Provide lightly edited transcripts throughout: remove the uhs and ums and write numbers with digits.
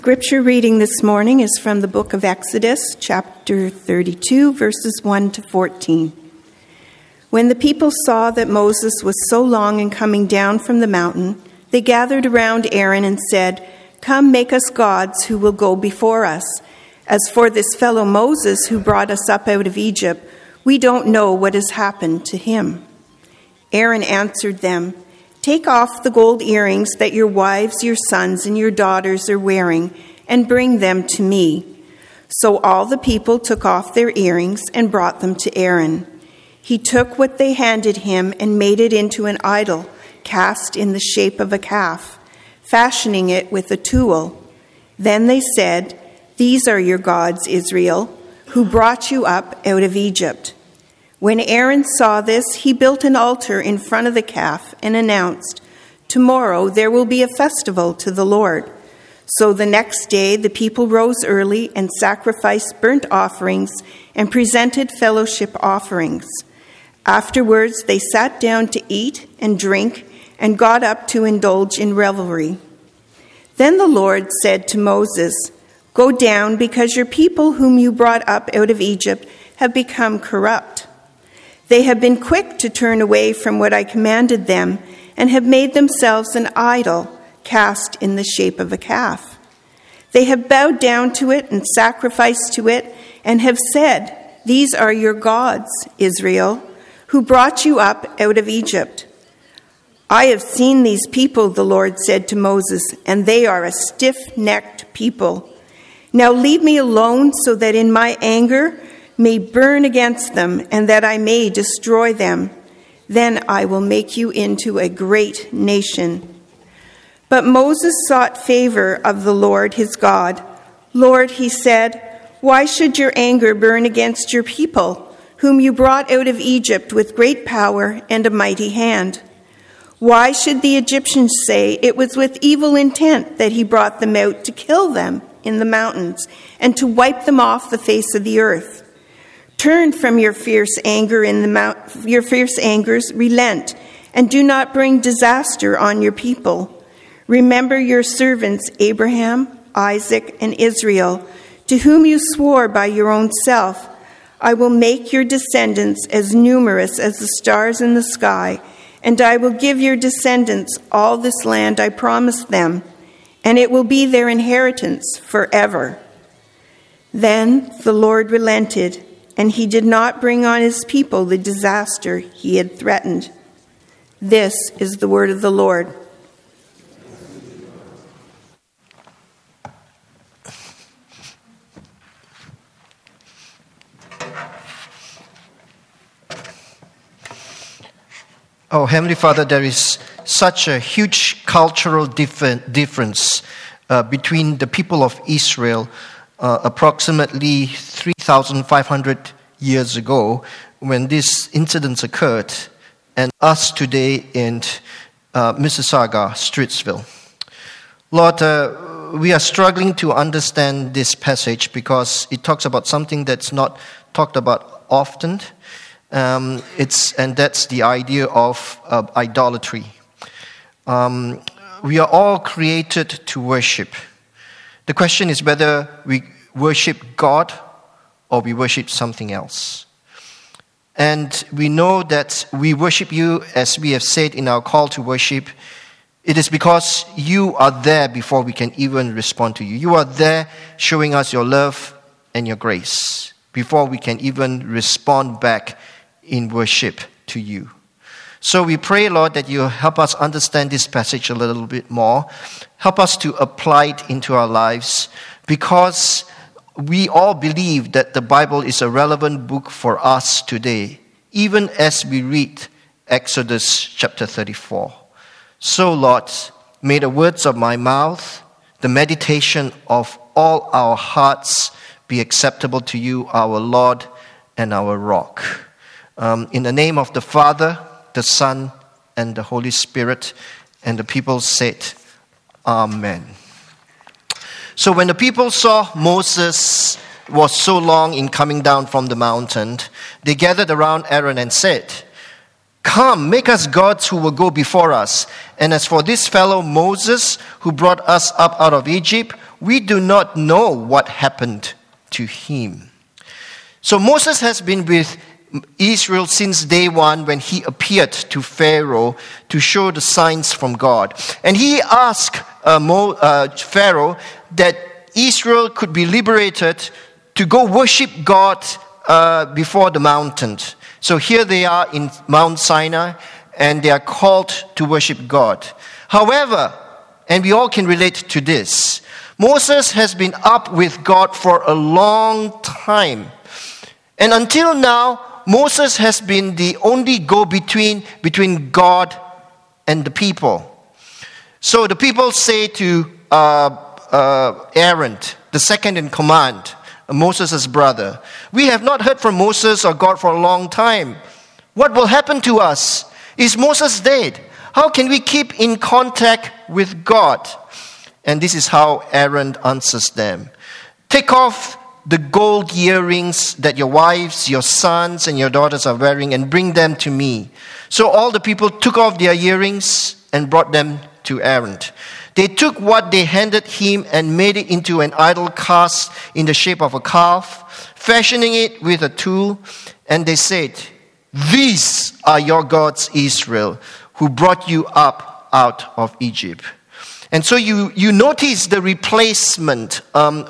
Scripture reading this morning is from the book of Exodus, chapter 32, verses 1 to 14. When the people saw that Moses was so long in coming down from the mountain, they gathered around Aaron and said, "Come, make us gods who will go before us. As for this fellow Moses who brought us up out of Egypt, we don't know what has happened to him." Aaron answered them, "Take off the gold earrings that your wives, your sons, and your daughters are wearing, and bring them to me." So all the people took off their earrings and brought them to Aaron. He took what they handed him and made it into an idol cast in the shape of a calf, fashioning it with a tool. Then they said, "These are your gods, Israel, who brought you up out of Egypt." When Aaron saw this, he built an altar in front of the calf and announced, "Tomorrow there will be a festival to the Lord." So the next day the people rose early and sacrificed burnt offerings and presented fellowship offerings. Afterwards they sat down to eat and drink and got up to indulge in revelry. Then the Lord said to Moses, "Go down, because your people whom you brought up out of Egypt have become corrupt. They have been quick to turn away from what I commanded them and have made themselves an idol cast in the shape of a calf. They have bowed down to it and sacrificed to it and have said, 'These are your gods, Israel, who brought you up out of Egypt.' I have seen these people," the Lord said to Moses, "and they are a stiff-necked people. Now leave me alone so that in my anger may burn against them, and that I may destroy them. Then I will make you into a great nation." But Moses sought favor of the Lord his God. "Lord," he said, "why should your anger burn against your people, whom you brought out of Egypt with great power and a mighty hand? Why should the Egyptians say it was with evil intent that he brought them out to kill them in the mountains and to wipe them off the face of the earth? Turn from your fierce anger your fierce angers, relent, and do not bring disaster on your people. Remember your servants Abraham, Isaac, and Israel, to whom you swore by your own self, 'I will make your descendants as numerous as the stars in the sky, and I will give your descendants all this land I promised them, and it will be their inheritance forever.' Then the Lord relented, and he did not bring on his people the disaster he had threatened." This is the word of the Lord. Oh, Heavenly Father, there is such a huge cultural difference between the people of Israel approximately 3,500 years ago when these incidents occurred, and us today in Mississauga, Streetsville. Lord, we are struggling to understand this passage because it talks about something that's not talked about often. And that's the idea of idolatry. We are all created to worship. The question is whether we worship God or we worship something else. And we know that we worship you, as we have said in our call to worship. It is because you are there before we can even respond to you. You are there showing us your love and your grace before we can even respond back in worship to you. So we pray, Lord, that you help us understand this passage a little bit more. Help us to apply it into our lives, because we all believe that the Bible is a relevant book for us today, even as we read Exodus chapter 34. So, Lord, may the words of my mouth, the meditation of all our hearts be acceptable to you, our Lord and our rock. In the name of the Father, the Son, and the Holy Spirit, and the people said, Amen. So when the people saw Moses was so long in coming down from the mountain, they gathered around Aaron and said, "Come, make us gods who will go before us. And as for this fellow Moses, who brought us up out of Egypt, we do not know what happened to him. So Moses has been with Israel since day one when he appeared to Pharaoh to show the signs from God. And he asked Pharaoh that Israel could be liberated to go worship God before the mountain. So here they are in Mount Sinai, and they are called to worship God. However, and we all can relate to this, Moses has been up with God for a long time. And until now, Moses has been the only go-between between God and the people. So the people say to Aaron, the second in command, Moses' brother, "We have not heard from Moses or God for a long time. What will happen to us? Is Moses dead? How can we keep in contact with God?" And this is how Aaron answers them. "Take off the gold earrings that your wives, your sons, and your daughters are wearing and bring them to me." So all the people took off their earrings and brought them to Aaron. They took what they handed him and made it into an idol cast in the shape of a calf, fashioning it with a tool. And they said, "These are your gods, Israel, who brought you up out of Egypt." And so you notice the replacement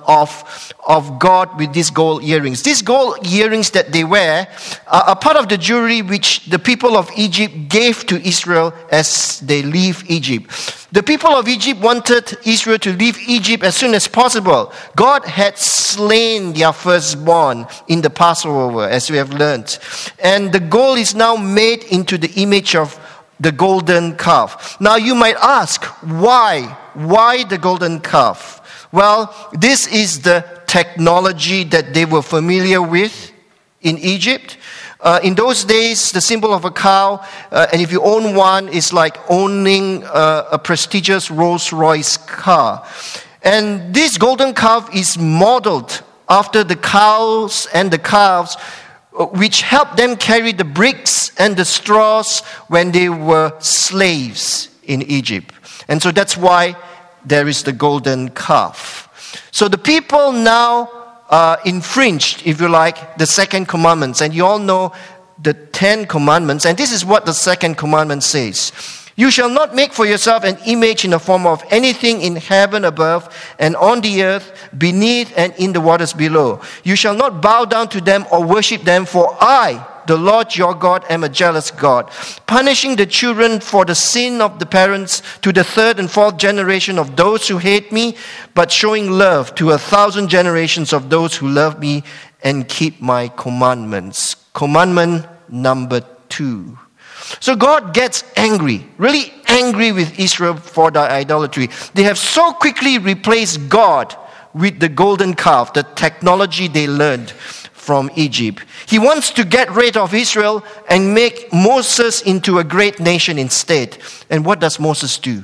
of God with these gold earrings. These gold earrings that they wear are part of the jewelry which the people of Egypt gave to Israel as they leave Egypt. The people of Egypt wanted Israel to leave Egypt as soon as possible. God had slain their firstborn in the Passover, as we have learned. And the gold is now made into the image of the golden calf. Now you might ask, why? Why the golden calf? Well, this is the technology that they were familiar with in Egypt. In those days, the symbol of a cow, and if you own one, is like owning a prestigious Rolls-Royce car. And this golden calf is modeled after the cows and the calves which helped them carry the bricks and the straws when they were slaves in Egypt. And so that's why there is the golden calf. So the people now infringed, if you like, the second commandments. And you all know the 10 commandments. And this is what the second commandment says. "You shall not make for yourself an image in the form of anything in heaven above and on the earth beneath and in the waters below. You shall not bow down to them or worship them, for I, the Lord your God, am a jealous God, punishing the children for the sin of the parents to the 3rd and 4th generation of those who hate me, but showing love to 1,000 generations of those who love me and keep my commandments." Commandment number 2. So God gets angry, really angry with Israel for their idolatry. They have so quickly replaced God with the golden calf, the technology they learned from Egypt. He wants to get rid of Israel and make Moses into a great nation instead. And what does Moses do?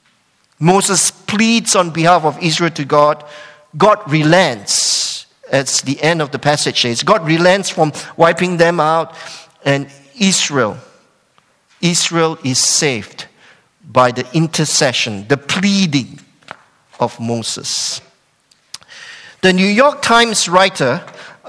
Moses pleads on behalf of Israel to God. God relents. As the end of the passage says, God relents from wiping them out, and Israel is saved by the intercession, the pleading of Moses. The New York Times writer,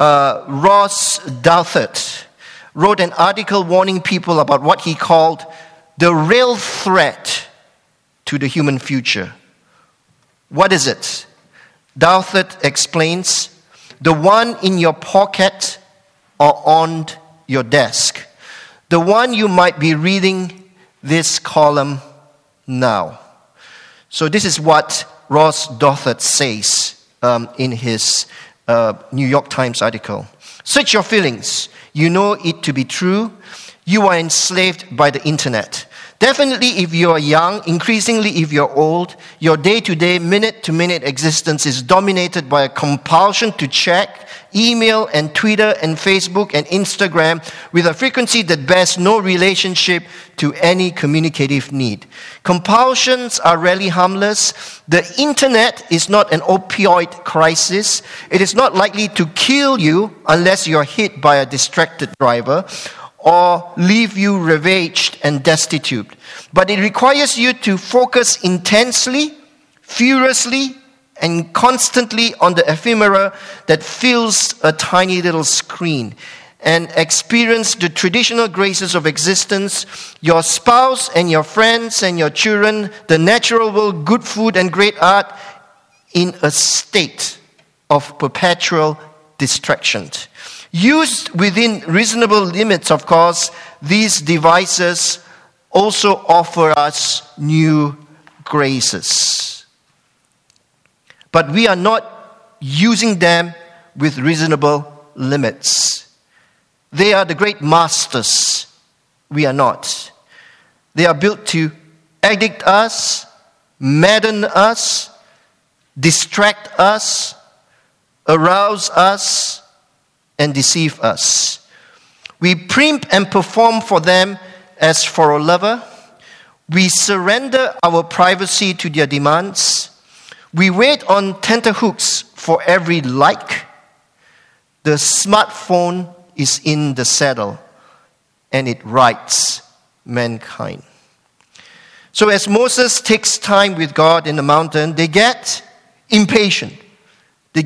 Ross Douthat, wrote an article warning people about what he called the real threat to the human future. What is it? Douthat explains, the one in your pocket or on your desk. The one you might be reading this column now. So this is what Ross Douthat says in his New York Times article. Search your feelings. You know it to be true. You are enslaved by the internet. Definitely if you are young, increasingly if you're old, your day-to-day, minute-to-minute existence is dominated by a compulsion to check email and Twitter and Facebook and Instagram with a frequency that bears no relationship to any communicative need. Compulsions are rarely harmless. The internet is not an opioid crisis. It is not likely to kill you unless you're hit by a distracted driver or leave you ravaged and destitute. But it requires you to focus intensely, furiously, and constantly on the ephemera that fills a tiny little screen, and experience the traditional graces of existence, your spouse and your friends and your children, the natural world, good food and great art, in a state of perpetual distraction. Used within reasonable limits, of course, these devices also offer us new graces. But we are not using them with reasonable limits. They are the great masters. We are not. They are built to addict us, madden us, distract us, arouse us, and deceive us. We primp and perform for them as for a lover. We surrender our privacy to their demands. We wait on tenterhooks for every like. The smartphone is in the saddle, and it rides mankind. So as Moses takes time with God in the mountain, they get impatient. They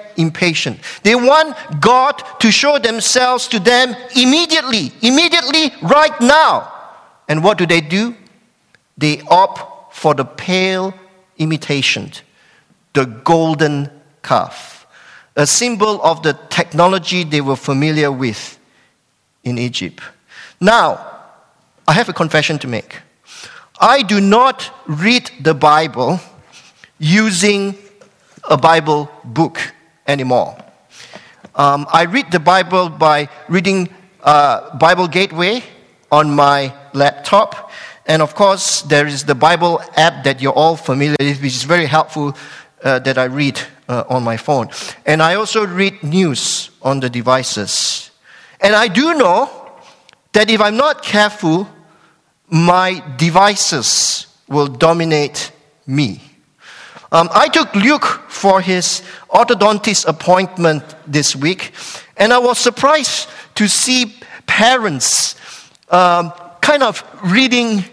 want God to show themselves to them immediately, right now. And what do? They opt for the pale imitation, the golden calf, a symbol of the technology they were familiar with in Egypt. Now, I have a confession to make. I do not read the Bible using a Bible book anymore. I read the Bible by reading Bible Gateway on my laptop. And of course, there is the Bible app that you're all familiar with, which is very helpful that I read on my phone. And I also read news on the devices. And I do know that if I'm not careful, my devices will dominate me. I took Luke for his orthodontist appointment this week, and I was surprised to see parents kind of reading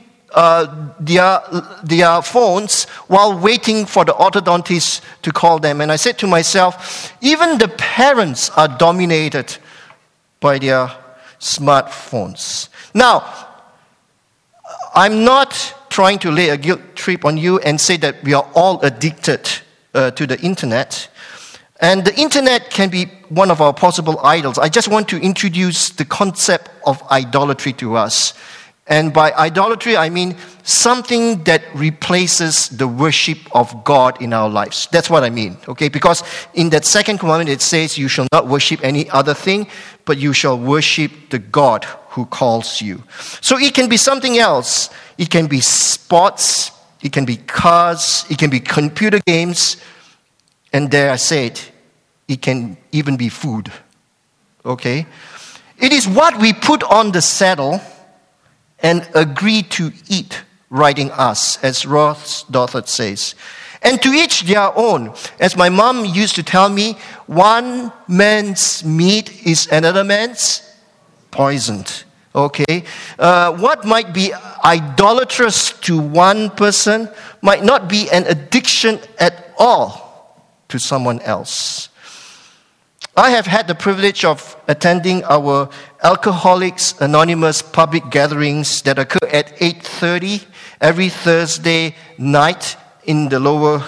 their phones while waiting for the orthodontist to call them. And I said to myself, even the parents are dominated by their smartphones. Now, I'm not trying to lay a guilt trip on you and say that we are all addicted to the internet. And the internet can be one of our possible idols. I just want to introduce the concept of idolatry to us. And by idolatry, I mean something that replaces the worship of God in our lives. That's what I mean, okay? Because in that second commandment, it says, you shall not worship any other thing, but you shall worship the God who calls you. So it can be something else. It can be sports, it can be cars, it can be computer games, and dare I say it can even be food, okay? It is what we put on the saddle and agree to eat, riding us, as Ross Douthat says. And to each their own. As my mom used to tell me, one man's meat is another man's poisoned. Okay? What might be idolatrous to one person might not be an addiction at all to someone else. I have had the privilege of attending our Alcoholics Anonymous public gatherings that occur at 8:30 every Thursday night in the lower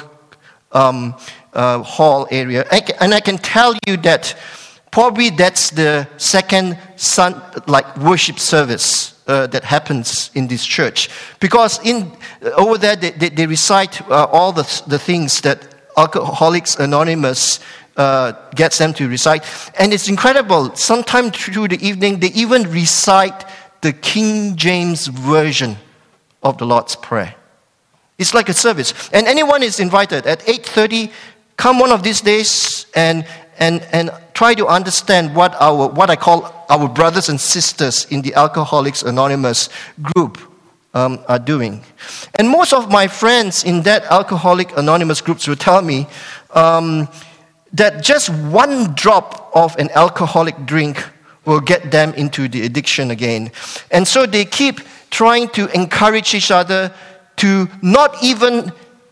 hall area. And I can tell you that probably that's the second worship service that happens in this church. Because over there they recite all the things that Alcoholics Anonymous gets them to recite. And it's incredible. Sometime through the evening, they even recite the King James Version of the Lord's Prayer. It's like a service. And anyone is invited at 8:30. Come one of these days and try to understand what I call our brothers and sisters in the Alcoholics Anonymous group are doing. And most of my friends in that Alcoholic Anonymous groups will tell me that just one drop of an alcoholic drink will get them into the addiction again. And so they keep trying to encourage each other to not even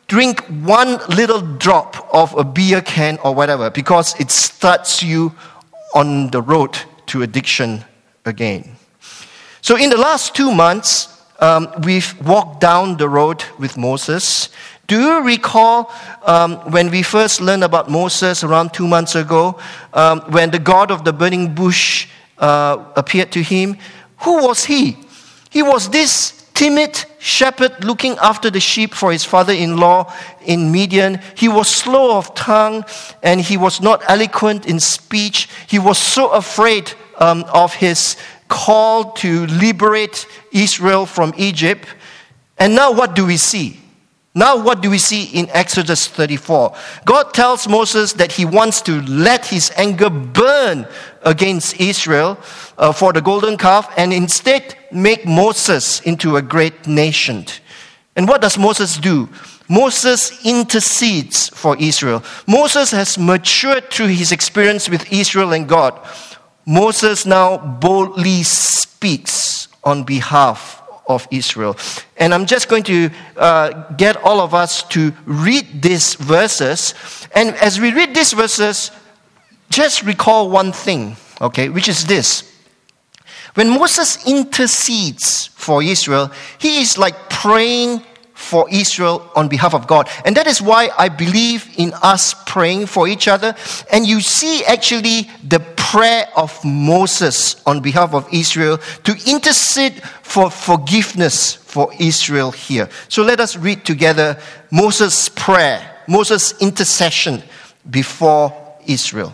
drink one little drop of a beer can or whatever, because it starts you on the road to addiction again. So in the last 2 months, we've walked down the road with Moses. Do you recall when we first learned about Moses around 2 months ago, when the God of the burning bush appeared to him? Who was he? He was this timid shepherd looking after the sheep for his father-in-law in Midian. He was slow of tongue and he was not eloquent in speech. He was so afraid of his call to liberate Israel from Egypt. And now what do we see? Now what do we see in Exodus 34? God tells Moses that he wants to let his anger burn against Israel for the golden calf and instead make Moses into a great nation. And what does Moses do? Moses intercedes for Israel. Moses has matured through his experience with Israel and God. Moses now boldly speaks on behalf of Israel. And I'm just going to get all of us to read these verses. And as we read these verses, just recall one thing, okay, which is this. When Moses intercedes for Israel, he is like praying for Israel on behalf of God. And that is why I believe in us praying for each other. And you see actually the prayer of Moses on behalf of Israel to intercede for forgiveness for Israel here. So let us read together Moses' prayer, Moses' intercession before Israel.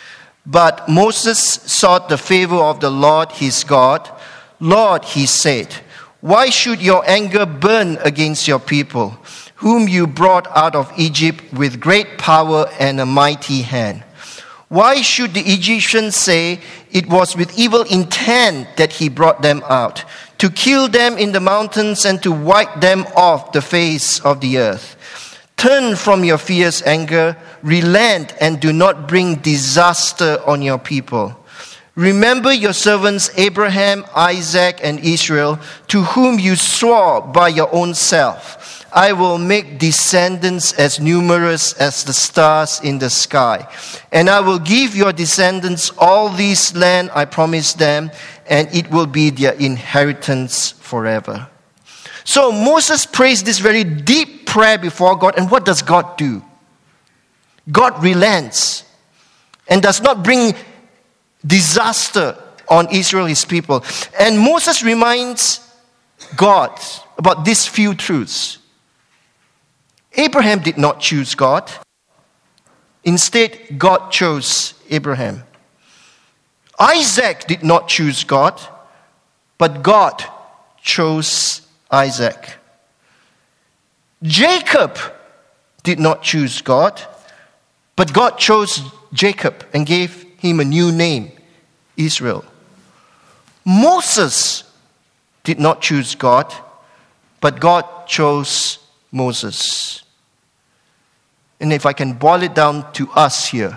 But Moses sought the favor of the Lord his God. Lord, he said, why should your anger burn against your people, whom you brought out of Egypt with great power and a mighty hand? Why should the Egyptians say it was with evil intent that he brought them out, to kill them in the mountains and to wipe them off the face of the earth? Turn from your fierce anger, relent, and do not bring disaster on your people. Remember your servants Abraham, Isaac, and Israel, to whom you swore by your own self, I will make descendants as numerous as the stars in the sky. And I will give your descendants all this land I promised them, and it will be their inheritance forever. So Moses prays this very deep prayer before God, and what does God do? God relents and does not bring disaster on Israel, his people. And Moses reminds God about these few truths. Abraham did not choose God. Instead, God chose Abraham. Isaac did not choose God, but God chose Isaac. Jacob did not choose God, but God chose Jacob and gave him a new name, Israel. Moses did not choose God, but God chose Moses. And if I can boil it down to us here,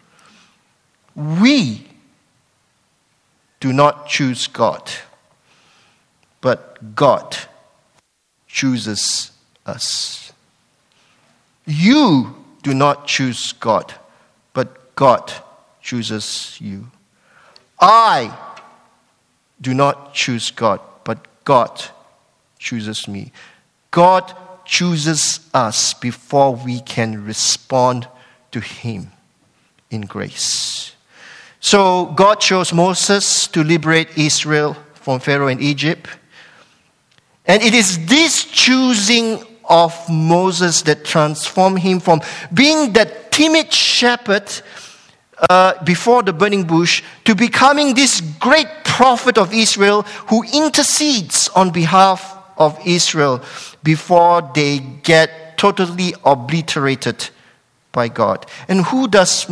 we do not choose God, but God chooses us. You do not choose God, but God chooses you. I do not choose God, but God chooses me. God chooses us before we can respond to him in grace. So God chose Moses to liberate Israel from Pharaoh in Egypt. And it is this choosing of Moses that transformed him from being that timid shepherd before the burning bush to becoming this great prophet of Israel who intercedes on behalf of Israel before they get totally obliterated by God. And what does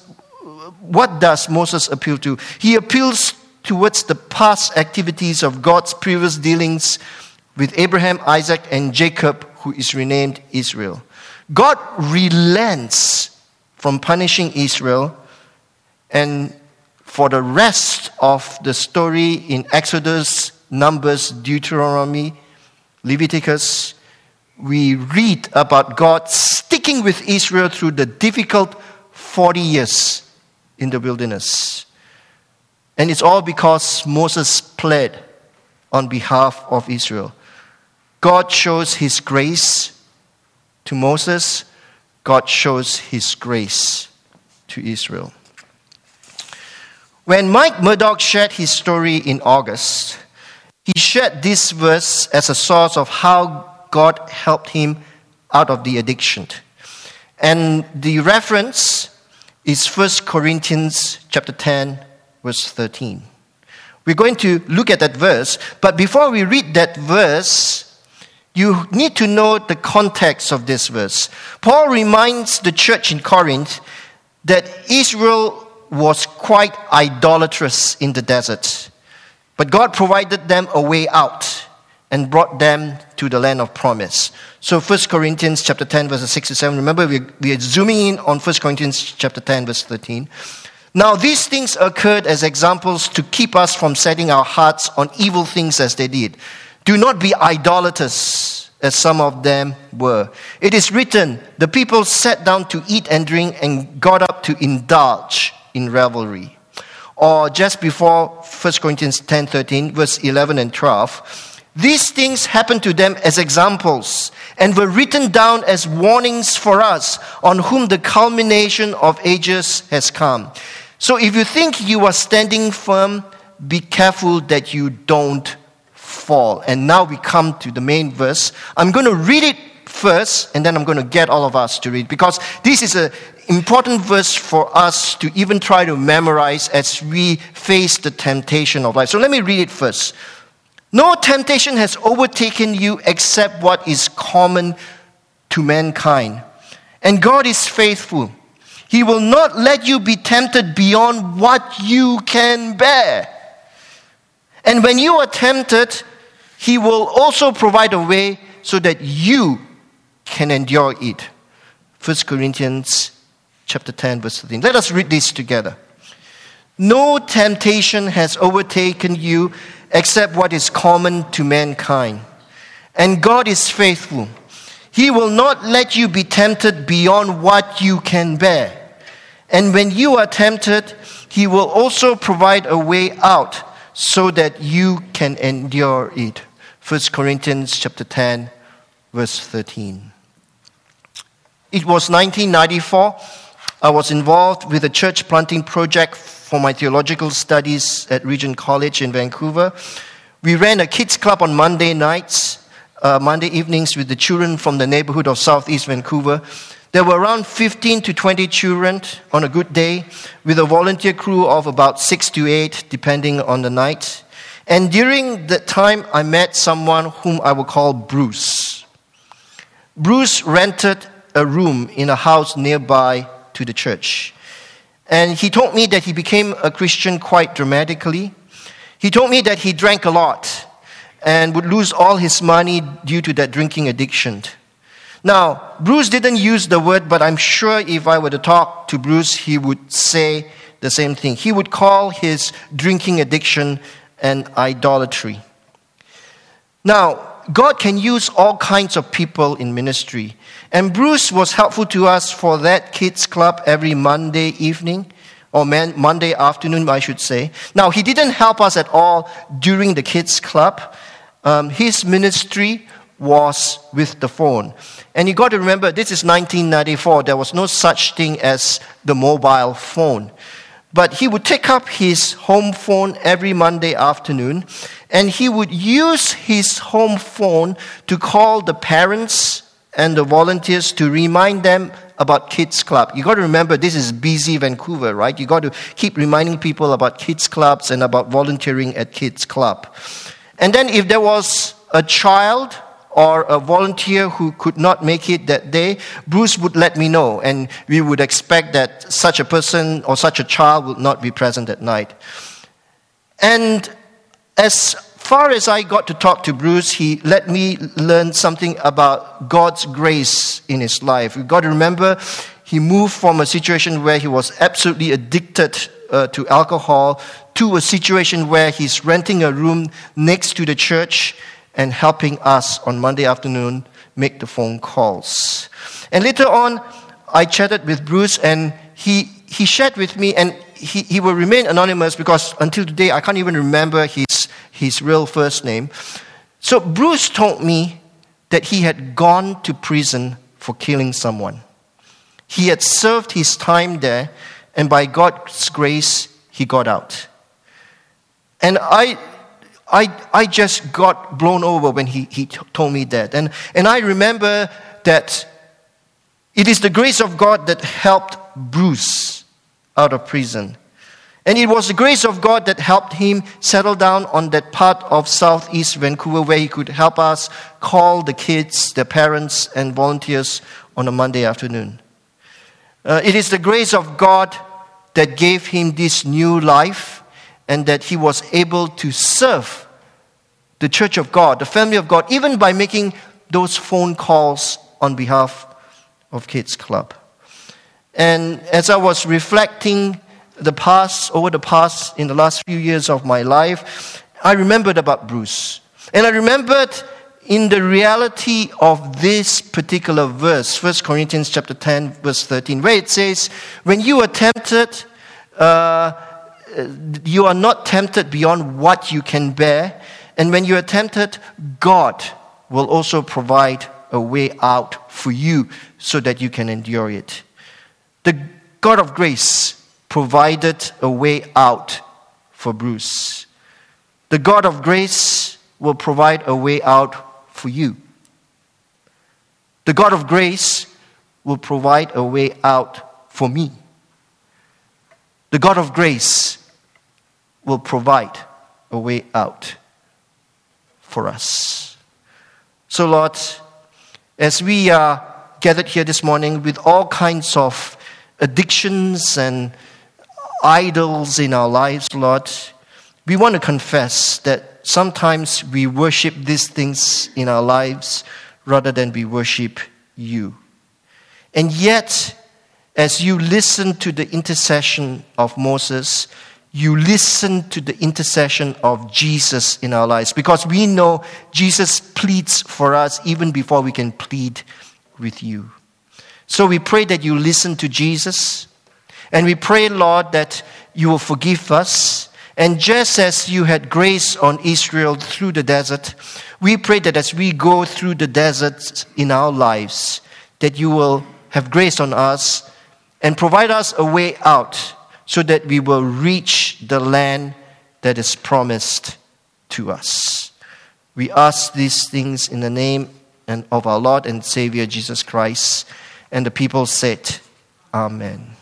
Moses appeal to? He appeals towards the past activities of God's previous dealings with Abraham, Isaac, and Jacob, who is renamed Israel. God relents from punishing Israel, and for the rest of the story in Exodus, Numbers, Deuteronomy, Leviticus, we read about God sticking with Israel through the difficult 40 years in the wilderness. And it's all because Moses pled on behalf of Israel. God shows his grace to Moses. God shows his grace to Israel. When Mike Murdoch shared his story in August, he shared this verse as a source of how God helped him out of the addiction. And the reference is 1 Corinthians chapter 10, verse 13. We're going to look at that verse, but before we read that verse, you need to know the context of this verse. Paul reminds the church in Corinth that Israel was quite idolatrous in the desert, but God provided them a way out and brought them to the land of promise. So 1 Corinthians chapter 10, verses 6 to 7. Remember, we are zooming in on 1 Corinthians chapter 10, verse 13. Now these things occurred as examples to keep us from setting our hearts on evil things as they did. Do not be idolaters, as some of them were. It is written, the people sat down to eat and drink and got up to indulge in revelry. Or just before 1 Corinthians 10:13, verse 11 and 12, these things happened to them as examples and were written down as warnings for us, on whom the culmination of ages has come. So if you think you are standing firm, be careful that you don't fall. And now we come to the main verse. I'm going to read it first, and then I'm going to get all of us to read, because this is an important verse for us to even try to memorize as we face the temptation of life. So let me read it first. No temptation has overtaken you except what is common to mankind. And God is faithful. He will not let you be tempted beyond what you can bear. And when you are tempted, He will also provide a way so that you can endure it. 1 Corinthians chapter 10, verse 13. Let us read this together. No temptation has overtaken you except what is common to mankind. And God is faithful. He will not let you be tempted beyond what you can bear. And when you are tempted, He will also provide a way out so that you can endure it. 1 Corinthians chapter 10, verse 13. It was 1994. I was involved with a church planting project for my theological studies at Regent College in Vancouver. We ran a kids club on Monday nights, Monday evenings with the children from the neighborhood of Southeast Vancouver. There were around 15 to 20 children on a good day, with a volunteer crew of about 6 to 8, depending on the night. And during that time, I met someone whom I will call Bruce. Bruce rented a room in a house nearby to the church. And he told me that he became a Christian quite dramatically. He told me that he drank a lot and would lose all his money due to that drinking addiction. Now, Bruce didn't use the word, but I'm sure if I were to talk to Bruce, he would say the same thing. He would call his drinking addiction an idolatry. Now, God can use all kinds of people in ministry. And Bruce was helpful to us for that kids club every Monday evening, or Monday afternoon, I should say. Now, he didn't help us at all during the kids club. His ministry was with the phone. And you got to remember, this is 1994. There was no such thing as the mobile phone. But he would take up his home phone every Monday afternoon, and he would use his home phone to call the parents and the volunteers to remind them about Kids Club. You got to remember, this is busy Vancouver, right? You got to keep reminding people about Kids Clubs and about volunteering at Kids Club. And then if there was a child or a volunteer who could not make it that day, Bruce would let me know, and we would expect that such a person or such a child would not be present at night. And as far as I got to talk to Bruce, he let me learn something about God's grace in his life. You've got to remember, he moved from a situation where he was absolutely addicted to alcohol to a situation where he's renting a room next to the church and helping us on Monday afternoon make the phone calls. And later on, I chatted with Bruce, and he shared with me, and he will remain anonymous because until today I can't even remember his real first name. So Bruce told me that he had gone to prison for killing someone. He had served his time there, and by God's grace, he got out. And I just got blown over when he told me that. And I remember that it is the grace of God that helped Bruce out of prison. And it was the grace of God that helped him settle down on that part of southeast Vancouver where he could help us call the kids, their parents, and volunteers on a Monday afternoon. It is the grace of God that gave him this new life, and that he was able to serve the Church of God, the family of God, even by making those phone calls on behalf of Kids Club. And as I was reflecting in the last few years of my life, I remembered about Bruce. And I remembered in the reality of this particular verse, 1 Corinthians chapter 10, verse 13, where it says, when you are tempted, you are not tempted beyond what you can bear. And when you are tempted, God will also provide a way out for you so that you can endure it. The God of grace provided a way out for Bruce. The God of grace will provide a way out for you. The God of grace will provide a way out for me. The God of grace will provide a way out for us. So Lord, as we are gathered here this morning with all kinds of addictions and idols in our lives, Lord, we want to confess that sometimes we worship these things in our lives rather than we worship you. And yet, as you listen to the intercession of Moses, you listen to the intercession of Jesus in our lives, because we know Jesus pleads for us even before we can plead with you. So we pray that you listen to Jesus, and we pray, Lord, that you will forgive us. And just as you had grace on Israel through the desert, we pray that as we go through the desert in our lives, that you will have grace on us and provide us a way out so that we will reach the land that is promised to us. We ask these things in the name of our Lord and Savior Jesus Christ. And the people said, Amen.